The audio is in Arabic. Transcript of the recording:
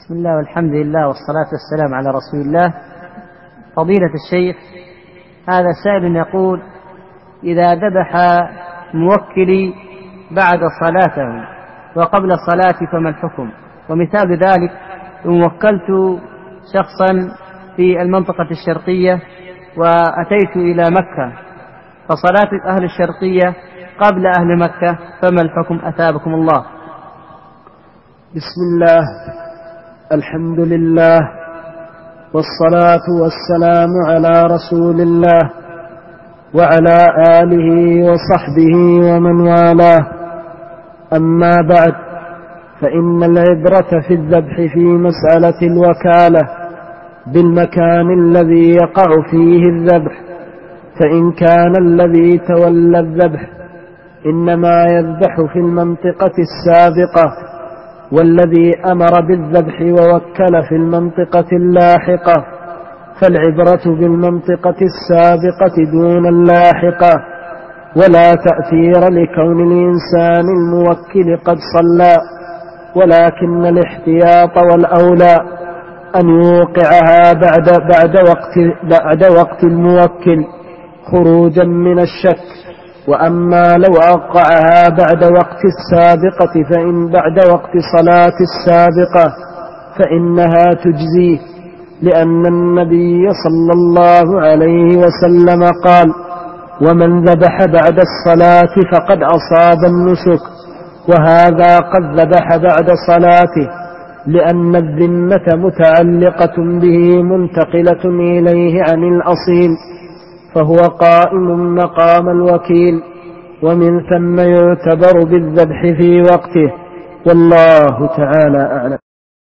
بسم الله والحمد لله والصلاة والسلام على رسول الله. فضيلة الشيخ، هذا سائل يقول: إذا ذبح موكلي بعد صلاته وقبل صلاتي فما الحكم؟ ومثال ذلك: إن وكلت شخصا في المنطقة الشرقية وأتيت إلى مكة فصلاة أهل الشرقية قبل أهل مكة، فما الحكم أثابكم الله؟ بسم الله، الحمد لله، والصلاة والسلام على رسول الله وعلى آله وصحبه ومن والاه. أما بعد، فإن العبرة في الذبح في مسألة الوكالة بالمكان الذي يقع فيه الذبح، فإن كان الذي تولى الذبح إنما يذبح في المنطقة السابقة، والذي أمر بالذبح ووكل في المنطقة اللاحقة، فالعبرة بالمنطقة السابقة دون اللاحقة، ولا تأثير لكون الإنسان الموكل قد صلى، ولكن الاحتياط والأولى أن يوقعها بعد وقت الموكل خروجا من الشك. وأما لو أوقعها بعد وقت السابقة فإن بعد وقت صلاة السابقة فإنها تجزيه، لأن النبي صلى الله عليه وسلم قال: ومن ذبح بعد الصلاة فقد أصاب النسك، وهذا قد ذبح بعد صلاته، لأن الذمة متعلقة به منتقلة إليه عن الأصيل، فهو قائم مقام الوكيل، ومن ثم يعتبر بالذبح في وقته، والله تعالى أعلم.